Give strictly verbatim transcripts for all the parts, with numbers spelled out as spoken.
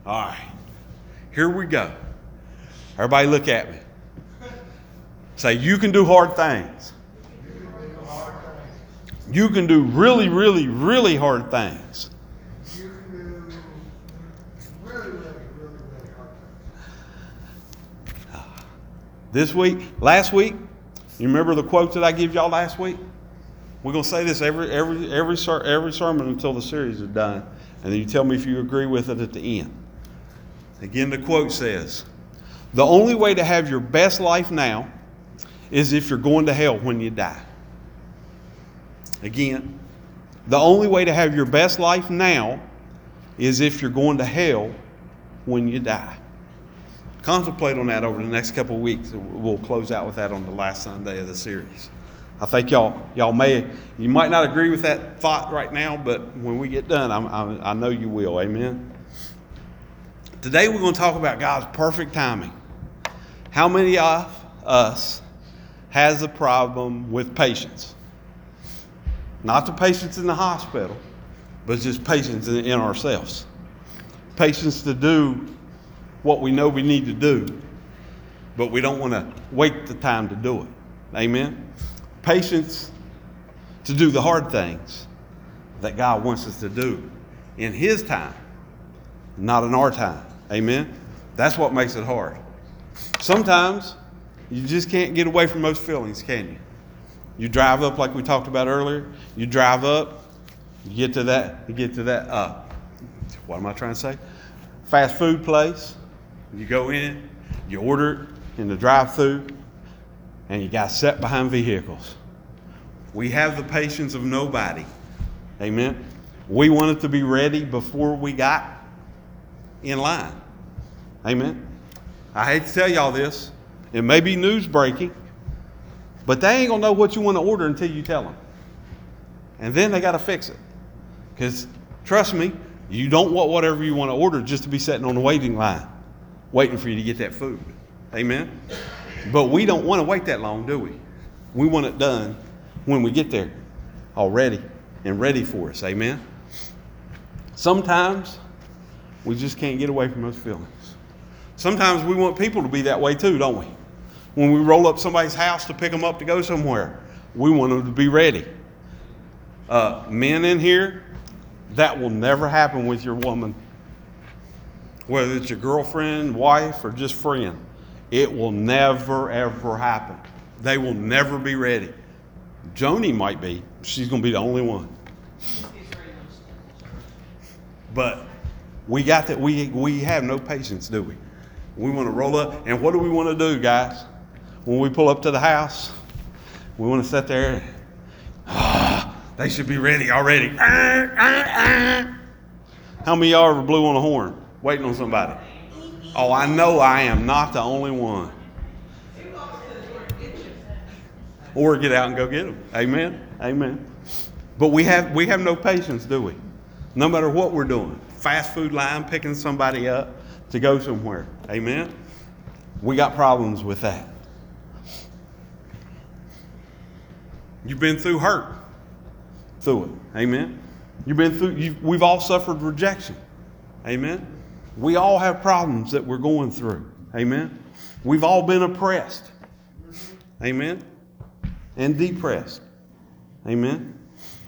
All right. Here we go. Everybody look at me. Say, you can do hard things. You can do really, really, really hard things. You can do really, really, really, really hard things. This week, last week, you remember the quote that I gave y'all last week? We're going to say this every every every every sermon until the series is done, and then you tell me if you agree with it at the end. Again, the quote says, "The only way to have your best life now is if you're going to hell when you die." Again, the only way to have your best life now is if you're going to hell when you die. Contemplate on that over the next couple of weeks. We'll close out with that on the last Sunday of the series. I think y'all y'all may, you might not agree with that thought right now, but when we get done, I'm, I'm, I know you will. Amen. Today we're going to talk about God's perfect timing. How many of us has a problem with patience? Not the patience in the hospital, but just patience in, in ourselves. Patience to do what we know we need to do, but we don't want to wait the time to do it. Amen? Patience to do the hard things that God wants us to do in His time, not in our time. Amen? That's what makes it hard. Sometimes you just can't get away from those feelings, can you? You drive up like we talked about earlier. You drive up, you get to that, you get to that, uh, what am I trying to say? Fast food place. You go in, you order it in the drive-thru, and you got set behind vehicles. We have the patience of nobody. Amen? We want it to be ready before we got in line. Amen? I hate to tell y'all this. It may be news breaking, but they ain't going to know what you want to order until you tell them. And then they got to fix it. Because, trust me, you don't want whatever you want to order just to be sitting on the waiting line, waiting for you to get that food. Amen? But we don't want to wait that long, do we? We want it done when we get there, already and ready for us. Amen? Sometimes we just can't get away from those feelings. Sometimes we want people to be that way too, don't we? When we roll up somebody's house to pick them up to go somewhere, we want them to be ready. Uh, men in here, that will never happen with your woman. Whether it's your girlfriend, wife, or just friend, it will never, ever happen. They will never be ready. Joni might be. She's going to be the only one. But we got that. We we have no patience, do we? We want to roll up, and what do we want to do, guys? When we pull up to the house, we want to sit there. And, ah, they should be ready already. Ah, ah, ah. How many of y'all ever blew on a horn, waiting on somebody? Oh, I know I am not the only one. Or get out and go get them. Amen. Amen. But we have we have no patience, do we? No matter what we're doing. Fast food line, picking somebody up to go somewhere. Amen. We got problems with that. You've been through hurt. Through it. Amen. You've been through, you've, we've all suffered rejection. Amen. We all have problems that we're going through. Amen. We've all been oppressed. Amen. And depressed. Amen.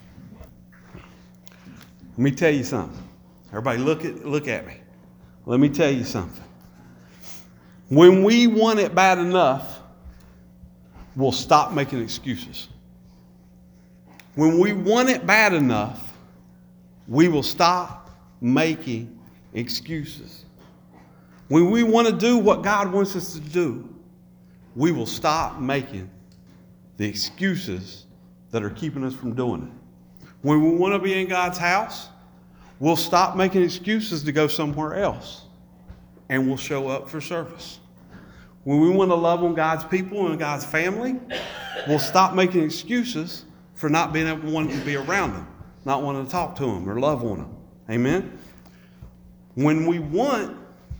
Let me tell you something. Everybody look at look at me. Let me tell you something. When we want it bad enough, we'll stop making excuses. When we want it bad enough, we will stop making excuses. When we want to do what God wants us to do, we will stop making the excuses that are keeping us from doing it. When we want to be in God's house, we'll stop making excuses to go somewhere else, and we'll show up for service. When we want to love on God's people and God's family, we'll stop making excuses for not being able to want to be around them, not wanting to talk to them or love on them. Amen? When we want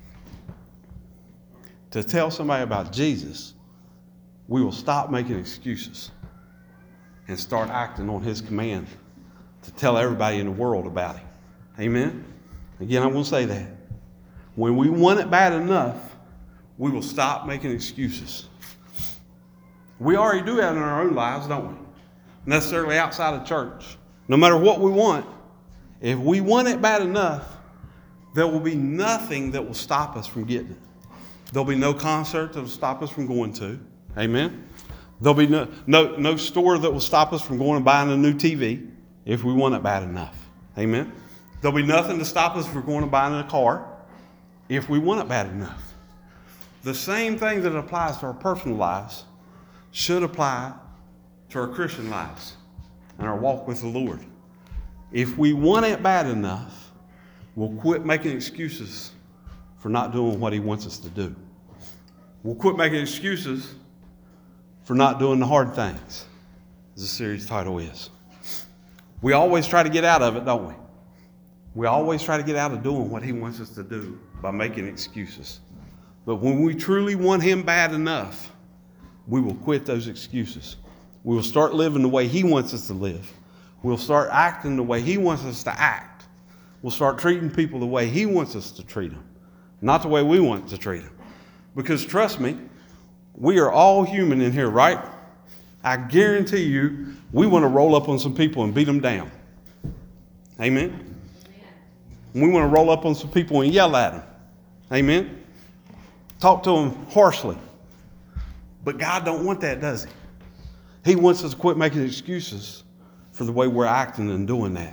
to tell somebody about Jesus, we will stop making excuses and start acting on His command to tell everybody in the world about Him. Amen? Again, I'm going to say that. When we want it bad enough, we will stop making excuses. We already do that in our own lives, don't we? Necessarily outside of church. No matter what we want, if we want it bad enough, there will be nothing that will stop us from getting it. There'll be no concert that will stop us from going to. Amen? There'll be no, no, no store that will stop us from going and buying a new T V if we want it bad enough. Amen? There'll be nothing to stop us from going and buying a car if we want it bad enough. The same thing that applies to our personal lives should apply to our Christian lives and our walk with the Lord. If we want it bad enough, we'll quit making excuses for not doing what he wants us to do. We'll quit making excuses for not doing the hard things, as the series title is. We always try to get out of it, don't we? We always try to get out of doing what he wants us to do by making excuses. But when we truly want him bad enough, we will quit those excuses. We will start living the way he wants us to live. We'll start acting the way he wants us to act. We'll start treating people the way he wants us to treat them, not the way we want to treat them. Because trust me, we are all human in here, right? I guarantee you, we want to roll up on some people and beat them down. Amen? We want to roll up on some people and yell at them. Amen? Talk to them harshly. But God don't want that, does he? He wants us to quit making excuses for the way we're acting and doing that.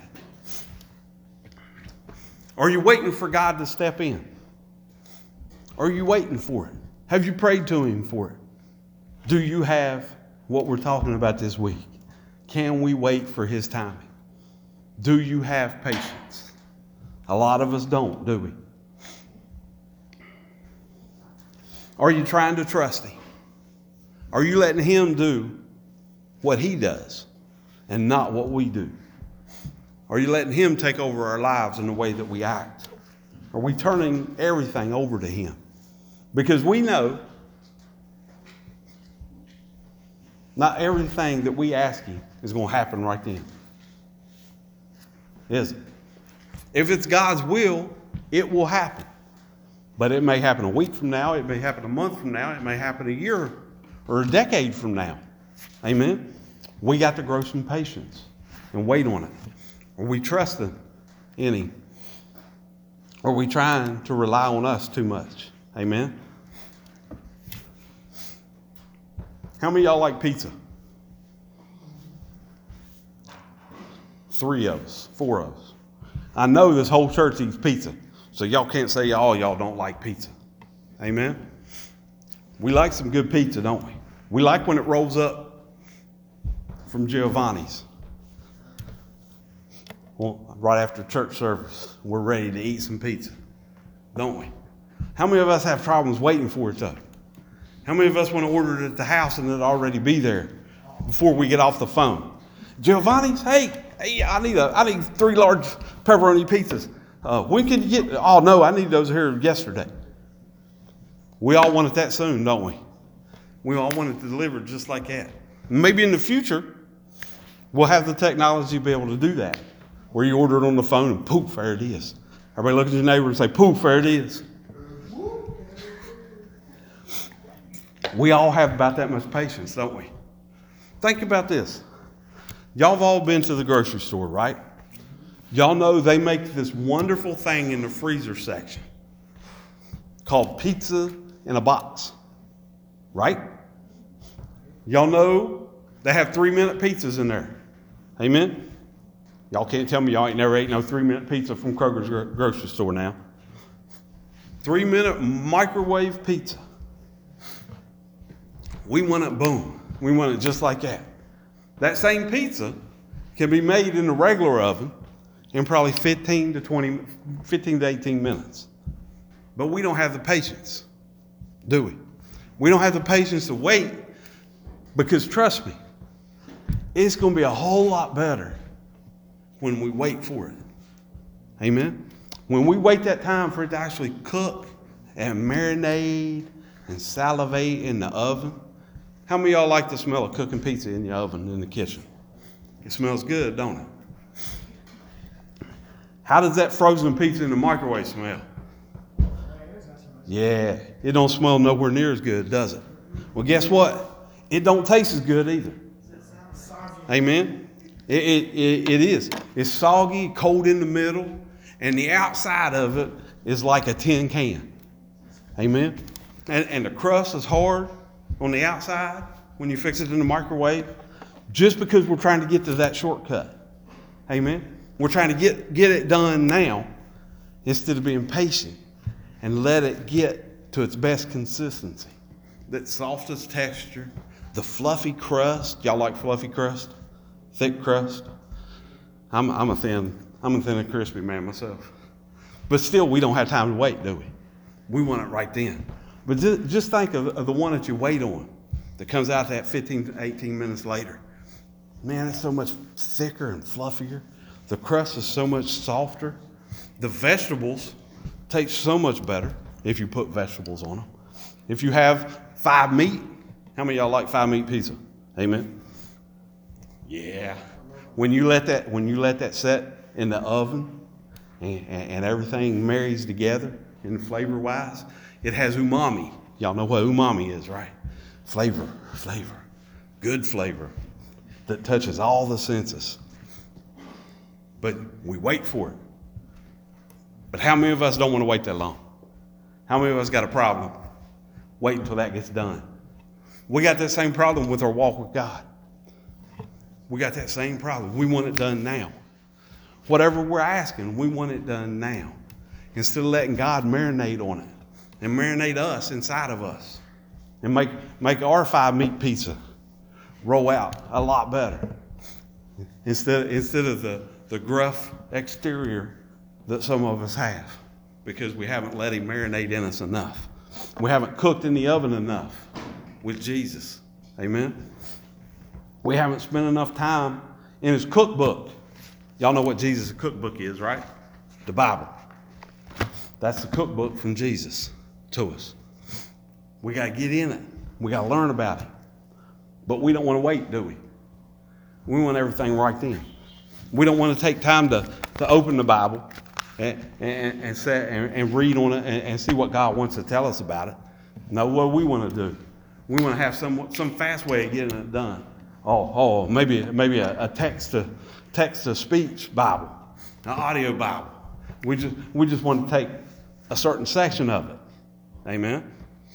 Are you waiting for God to step in? Are you waiting for it? Have you prayed to him for it? Do you have what we're talking about this week? Can we wait for his timing? Do you have patience? A lot of us don't, do we? Are you trying to trust him? Are you letting him do what he does and not what we do? Are you letting him take over our lives in the way that we act? Are we turning everything over to him? Because we know not everything that we ask him is going to happen right then. Is it? If it's God's will, it will happen. But it may happen a week from now. It may happen a month from now. It may happen a year or a decade from now. Amen? We got to grow some patience and wait on it. Are we trusting in him? Are we trying to rely on us too much? Amen? How many of y'all like pizza? Three of us, four of us. I know this whole church eats pizza, so y'all can't say all y'all don't like pizza. Amen? We like some good pizza, don't we? We like when it rolls up from Giovanni's. Well, right after church service, we're ready to eat some pizza, don't we? How many of us have problems waiting for it, though? How many of us want to order it at the house and it already be there before we get off the phone? Giovanni's, hey, hey, I need a, I need three large pepperoni pizzas. Uh, when can you get? Oh no, I need those here yesterday. We all want it that soon, don't we? We all want it delivered just like that. Maybe in the future, we'll have the technology to be able to do that, where you order it on the phone and poof, there it is. Everybody look at your neighbor and say, poof, there it is. We all have about that much patience, don't we? Think about this. Y'all have all been to the grocery store, right? Y'all know they make this wonderful thing in the freezer section called pizza in a box, right? Y'all know they have three-minute pizzas in there. Amen? Y'all can't tell me y'all ain't never ate no three-minute pizza from Kroger's gro- grocery store now. Three-minute microwave pizza. We want it boom. We want it just like that. That same pizza can be made in the regular oven in probably fifteen to twenty, fifteen to eighteen minutes. But we don't have the patience, do we? We don't have the patience to wait, because trust me, it's going to be a whole lot better when we wait for it. Amen? When we wait that time for it to actually cook and marinate and salivate in the oven. How many of y'all like the smell of cooking pizza in the oven in the kitchen? It smells good, don't it? How does that frozen pizza in the microwave smell? Yeah, it don't smell nowhere near as good, does it? Well, guess what? It don't taste as good either. Amen? It, it, it, it is. It's soggy, cold in the middle, and the outside of it is like a tin can. Amen? And, and the crust is hard on the outside when you fix it in the microwave, just because we're trying to get to that shortcut. Amen? We're trying to get, get it done now instead of being patient and let it get to its best consistency. That softest texture, the fluffy crust. Y'all like fluffy crust? Thick crust? I'm, I'm a thin, I'm a thin and crispy man myself. But still, we don't have time to wait, do we? We want it right then. But just, just think of, of the one that you wait on that comes out that fifteen to eighteen minutes later. Man, it's so much thicker and fluffier. The crust is so much softer. The vegetables taste so much better if you put vegetables on them. If you have five meat, how many of y'all like five meat pizza? Amen. Yeah. When you let that when you let that set in the oven and, and, and everything marries together in flavor wise, it has umami. Y'all know what umami is, right? Flavor, flavor, good flavor that touches all the senses. But we wait for it. But how many of us don't want to wait that long? How many of us got a problem? Wait until that gets done. We got that same problem with our walk with God. We got that same problem. We want it done now. Whatever we're asking, we want it done now. Instead of letting God marinate on it and marinate us inside of us and make, make our five meat pizza roll out a lot better. Instead, instead of the, the gruff exterior that some of us have, because we haven't let him marinate in us enough. We haven't cooked in the oven enough with Jesus. Amen? We haven't spent enough time in his cookbook. Y'all know what Jesus' cookbook is, right? The Bible. That's the cookbook from Jesus to us. We got to get in it. We got to learn about it. But we don't want to wait, do we? We want everything right then. We don't want to take time to, to open the Bible and, and, and, set, and, and read on it and, and see what God wants to tell us about it. No, what we want to do. We want to have some some fast way of getting it done. Oh, oh, maybe maybe a, a text to text to speech Bible, an audio Bible. We just we just want to take a certain section of it. Amen.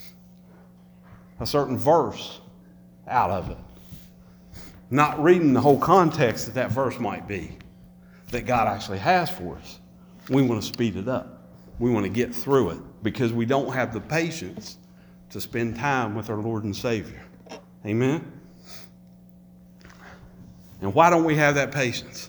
A certain verse out of it. Not reading the whole context that that verse might be that God actually has for us. We want to speed it up. We want to get through it because we don't have the patience to spend time with our Lord and Savior. Amen? And why don't we have that patience?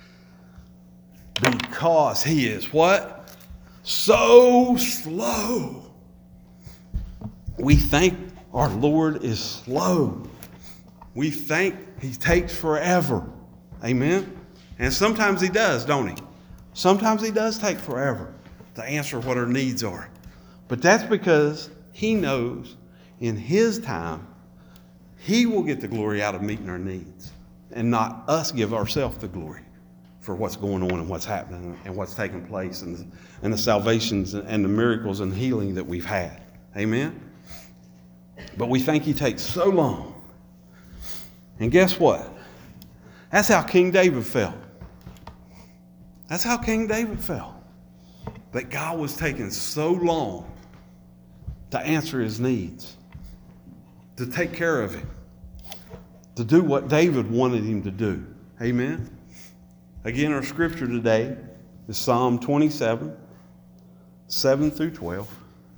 Because he is what? So slow. We think our Lord is slow. We think he takes forever. Amen? And sometimes he does, don't he? Sometimes he does take forever to answer what our needs are. But that's because he knows in his time, he will get the glory out of meeting our needs and not us give ourselves the glory for what's going on and what's happening and what's taking place and, and the salvations and the miracles and healing that we've had. Amen? But we think he takes so long. And guess what? That's how King David felt. That's how King David felt. That God was taking so long to answer his needs, to take care of him, to do what David wanted him to do. Amen? Again, our scripture today is Psalm twenty-seven, seven through twelve.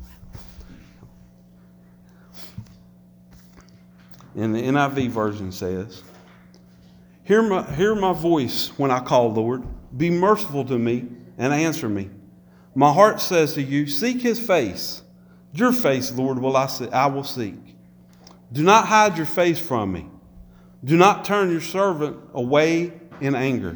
And the N I V version says, Hear my, hear my voice when I call, Lord. Be merciful to me and answer me. My heart says to you, seek his face. Your face, Lord, will I, see, I will seek. Do not hide your face from me. Do not turn your servant away in anger.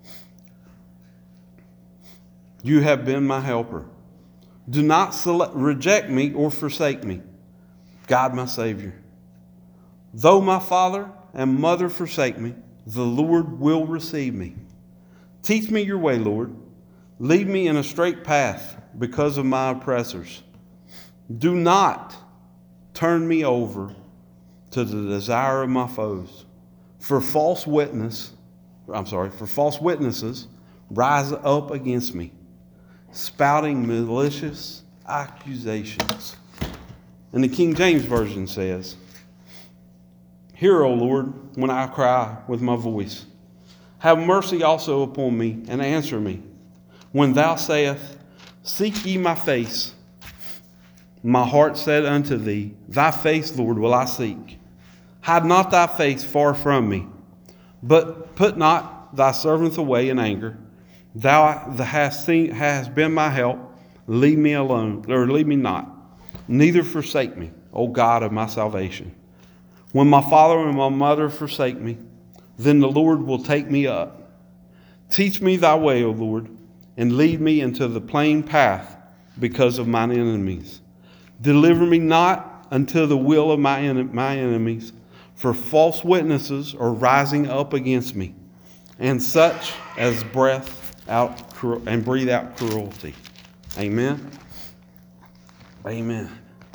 You have been my helper. Do not select, reject me or forsake me, God my Savior. Though my father and mother forsake me, the Lord will receive me. Teach me your way, Lord. Lead me in a straight path because of my oppressors. Do not turn me over to the desire of my foes. For false witness, I'm sorry, for false witnesses rise up against me, spouting malicious accusations. And the King James Version says, Hear, O Lord, when I cry with my voice. Have mercy also upon me, and answer me. When thou sayest, Seek ye my face, my heart said unto thee, Thy face, Lord, will I seek. Hide not thy face far from me, but put not thy servant away in anger. Thou hast seen, hast been my help. Leave me alone, or leave me not. Neither forsake me, O God of my salvation. When my father and my mother forsake me, then the Lord will take me up. Teach me thy way, O Lord, and lead me into the plain path because of mine enemies. Deliver me not unto the will of my, en- my enemies, for false witnesses are rising up against me, and such as breath out cru- and breathe out cruelty. Amen. Amen.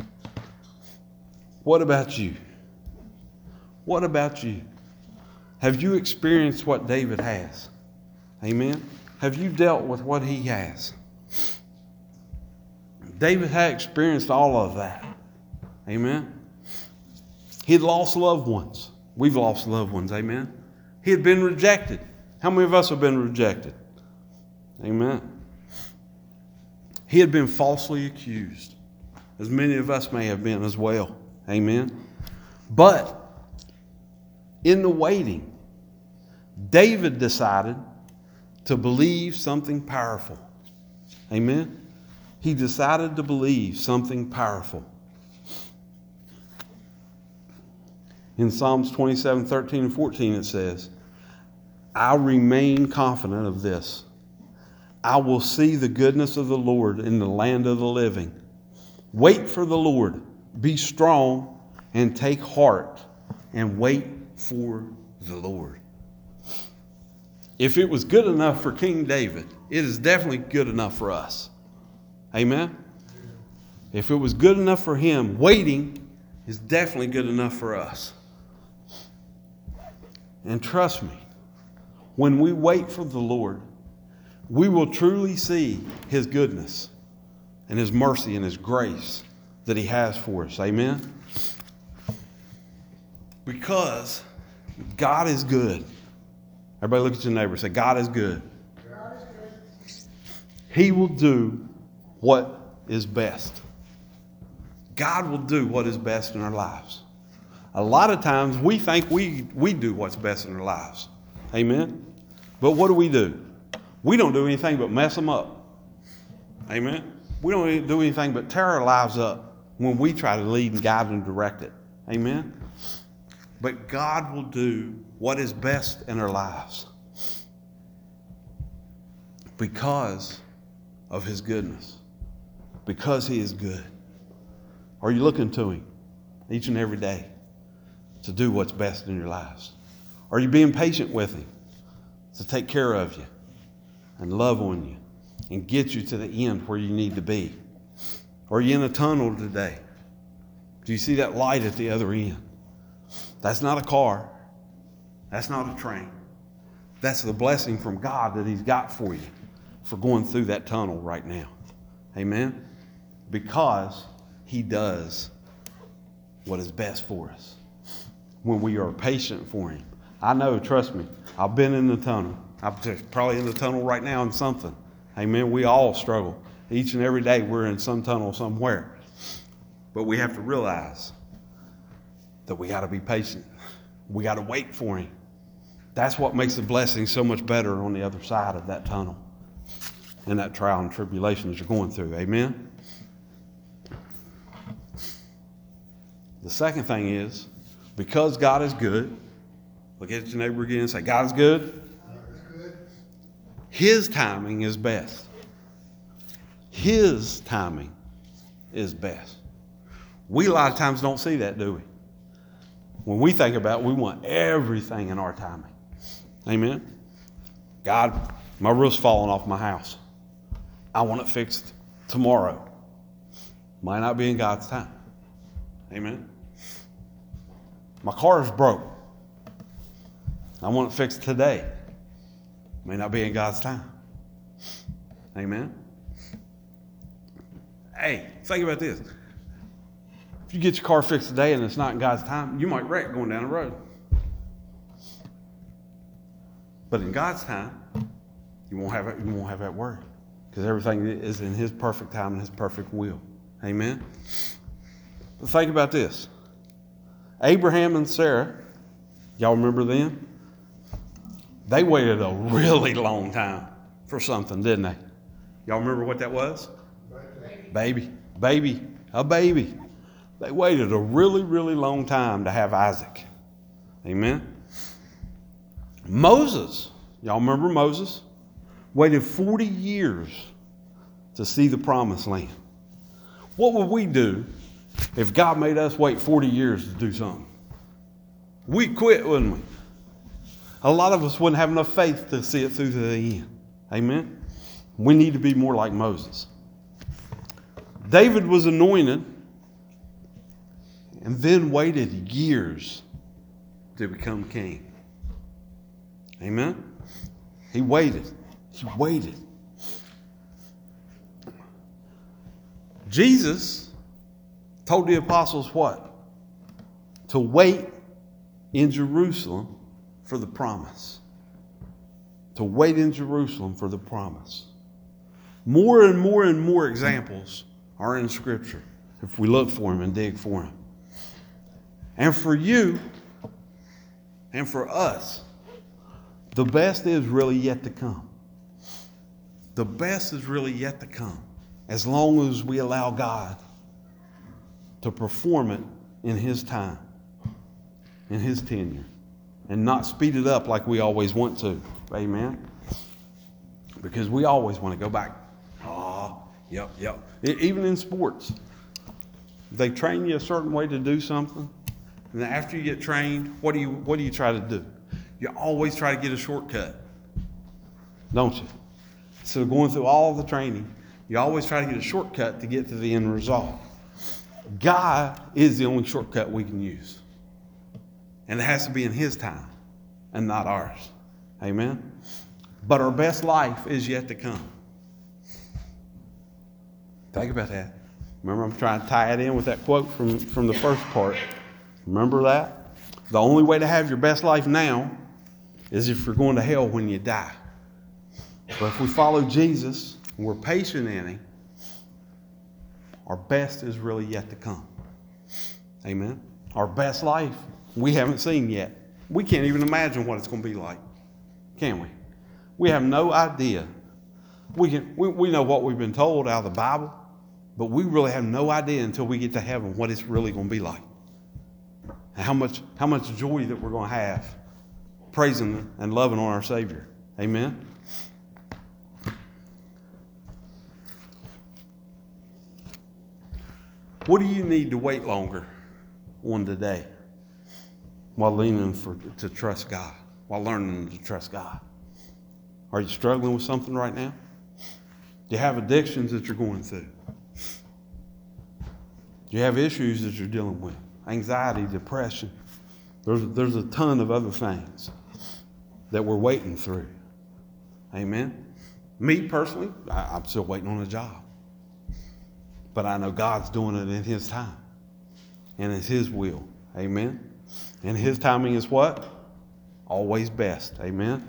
What about you? What about you? Have you experienced what David has? Amen. Have you dealt with what he has? David had experienced all of that. Amen. He had lost loved ones. We've lost loved ones. Amen. He had been rejected. How many of us have been rejected? Amen. He had been falsely accused, as many of us may have been as well. Amen. But in the waiting, David decided to believe something powerful. Amen. He decided to believe something powerful. In Psalms twenty-seven, thirteen, and fourteen, it says, I remain confident of this. I will see the goodness of the Lord in the land of the living. Wait for the Lord. Be strong and take heart and wait for the Lord. If it was good enough for King David, it is definitely good enough for us. Amen? If it was good enough for him, waiting is definitely good enough for us. And trust me, when we wait for the Lord, we will truly see his goodness and his mercy and his grace that he has for us. Amen? Because God is good. Everybody look at your neighbor and say, God is good. God is good. He will do what is best. God will do what is best in our lives. A lot of times we think we, we do what's best in our lives. Amen? But what do we do? We don't do anything but mess them up. Amen? We don't do anything but tear our lives up when we try to lead and guide and direct it. Amen? But God will do what is best in our lives because of his goodness, because he is good. Are you looking to him each and every day to do what's best in your lives? Are you being patient with him to take care of you and love on you and get you to the end where you need to be? Are you in a tunnel today? Do you see that light at the other end? That's not a car. That's not a train. That's the blessing from God that he's got for you for going through that tunnel right now. Amen? Because he does what is best for us when we are patient for him. I know, trust me, I've been in the tunnel. I'm probably in the tunnel right now in something. Amen? We all struggle. Each and every day we're in some tunnel somewhere. But we have to realize that we got to be patient. We got to wait for him. That's what makes the blessing so much better on the other side of that tunnel and that trial and tribulation that you're going through. Amen? The second thing is, because God is good, look at your neighbor again and say, God is good. God is good. His timing is best. His timing is best. We a lot of times don't see that, do we? When we think about it, we want everything in our timing. Amen? God, my roof's falling off my house. I want it fixed tomorrow. Might not be in God's time. Amen. My car is broke. I want it fixed today. May not be in God's time. Amen. Hey, think about this. If you get your car fixed today and it's not in God's time, you might wreck going down the road. But in God's time, you won't have you won't have that worry, because everything is in His perfect time and His perfect will. Amen. But think about this. Abraham and Sarah, y'all remember them? They waited a really long time for something, didn't they? Y'all remember what that was? Baby. Baby. A baby. They waited a really, really long time to have Isaac. Amen. Moses, y'all remember Moses? Waited forty years to see the promised land. What would we do if God made us wait forty years to do something? We'd quit, wouldn't we? A lot of us wouldn't have enough faith to see it through to the end. Amen? We need to be more like Moses. David was anointed and then waited years to become king. Amen? He waited. He waited. Jesus told the apostles what? To wait in Jerusalem for the promise. To wait in Jerusalem for the promise. More and more and more examples are in Scripture if we look for them and dig for them. And for you and for us, the best is really yet to come. The best is really yet to come, as long as we allow God to perform it in His time, in His tenure, and not speed it up like we always want to. Amen? Because we always want to go back. Oh, yep, yep. Even in sports, they train you a certain way to do something, and then after you get trained, what do you what do you try to do? You always try to get a shortcut, don't you? So going through all the training, you always try to get a shortcut to get to the end result. God is the only shortcut we can use. And it has to be in His time and not ours. Amen? But our best life is yet to come. Think about that. Remember, I'm trying to tie it in with that quote from, from the first part. Remember that? The only way to have your best life now is if you're going to hell when you die. But if we follow Jesus and we're patient in Him, our best is really yet to come. Amen? Our best life we haven't seen yet. We can't even imagine what it's going to be like. Can we? We have no idea. We, can, we, we know what we've been told out of the Bible, but we really have no idea until we get to heaven what it's really going to be like. And how much, how much joy that we're going to have praising and loving on our Savior. Amen? What do you need to wait longer on today while leaning for, to trust God, while learning to trust God? Are you struggling with something right now? Do you have addictions that you're going through? Do you have issues that you're dealing with? Anxiety, depression. There's, there's a ton of other things that we're waiting through. Amen? Me personally, I, I'm still waiting on a job. But I know God's doing it in His time. And it's His will. Amen? And His timing is what? Always best. Amen?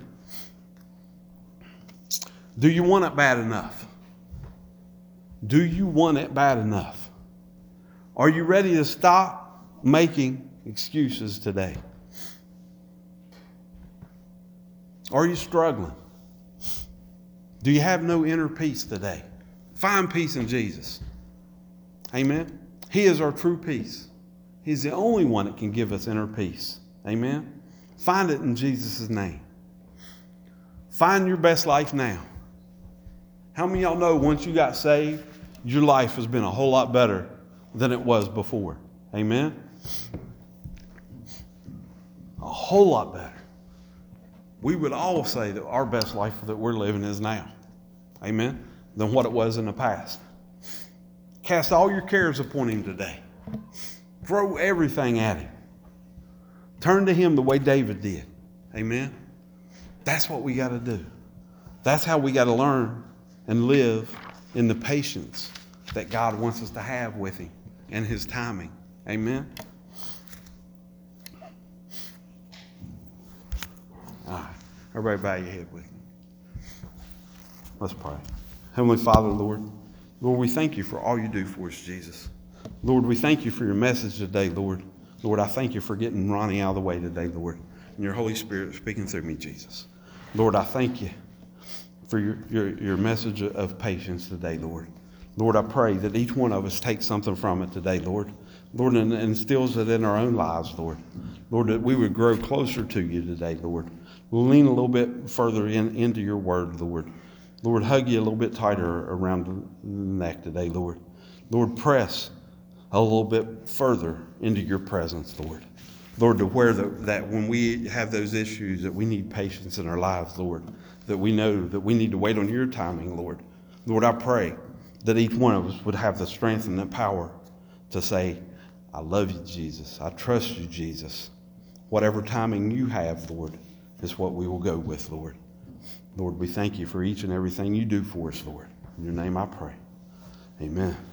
Do you want it bad enough? Do you want it bad enough? Are you ready to stop making excuses today? Are you struggling? Do you have no inner peace today? Find peace in Jesus. Amen? He is our true peace. He's the only one that can give us inner peace. Amen? Find it in Jesus' name. Find your best life now. How many of y'all know once you got saved, your life has been a whole lot better than it was before? Amen? A whole lot better. We would all say that our best life that we're living is now. Amen? Than what it was in the past. Cast all your cares upon him today. Throw everything at him. Turn to him the way David did. Amen. That's what we got to do. That's how we got to learn and live in the patience that God wants us to have with him and his timing. Amen. All right. Everybody bow your head with me. Let's pray. Heavenly Father, Lord, Lord, we thank you for all you do for us, Jesus. Lord, we thank you for your message today, Lord. Lord, I thank you for getting Ronnie out of the way today, Lord, and your Holy Spirit speaking through me, Jesus. Lord, I thank you for your, your, your message of patience today, Lord. Lord, I pray that each one of us takes something from it today, Lord. Lord, and, and instills it in our own lives, Lord. Lord, that we would grow closer to you today, Lord. We'll lean a little bit further in, into your word, Lord. Lord, hug you a little bit tighter around the neck today, Lord. Lord, press a little bit further into your presence, Lord. Lord, to where the, that when we have those issues that we need patience in our lives, Lord, that we know that we need to wait on your timing, Lord. Lord, I pray that each one of us would have the strength and the power to say, I love you, Jesus. I trust you, Jesus. Whatever timing you have, Lord, is what we will go with, Lord. Lord, we thank you for each and everything you do for us, Lord. In your name I pray. Amen.